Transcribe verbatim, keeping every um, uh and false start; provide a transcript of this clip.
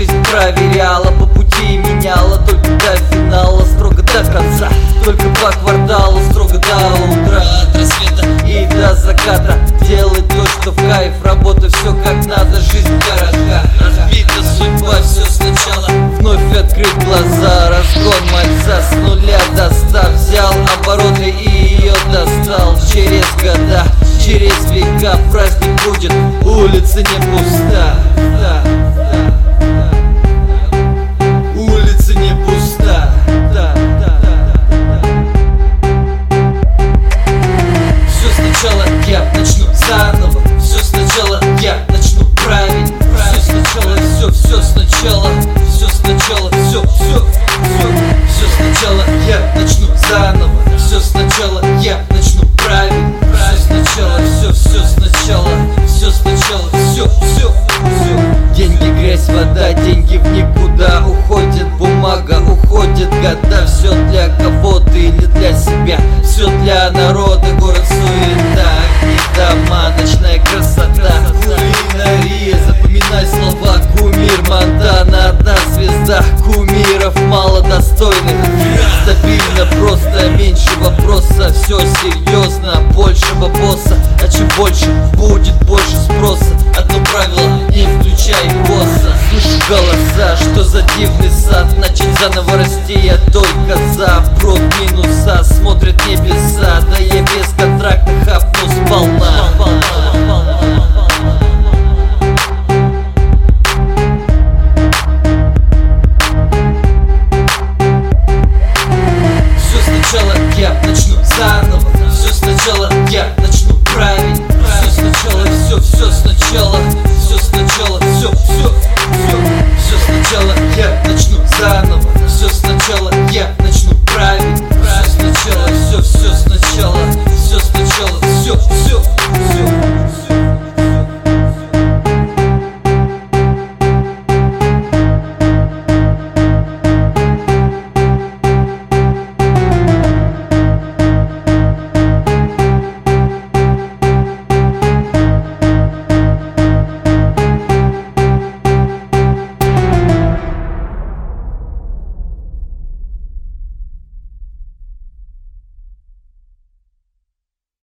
жизнь проверяла, по пути меняла, только до финала, строго до конца, только по кварталу, строго до утра, от рассвета и до заката. Делать то, что в кайф, работа все как надо, жизнь коротка. Разбита судьба, все сначала, вновь открыть глаза, разгон мальца с нуля достав, взял обороты и ее достал. Через года, через века праздник будет, улица не пуста, да, да, да. Улица не пуста, да, да, да, да. Все сначала я начну заново, все сначала я начну правильно, все сначала, все, все сначала, все сначала, все, все, все, все сначала я начну заново, все сначала я начну правильно, все сначала, все, все сначала, все сначала, все, все, все. Деньги, грязь, вода, деньги в никуда уходит, бумага уходит, года. Все для кого-то или для себя, все для народа, город суета, огни, дома, ночная красота, кулинария, запоминай слова, кумир, Монтана, одна звезда, кумиров мало достойных, стабильно, просто меньше вопроса, все серьезно, большего босса, а чем больше, будет больше спроса. Одно правило, не включай босса. Слышу голоса, что за дивный сад, начать заново расти, я только за. Прод минуса, смотрят небеса,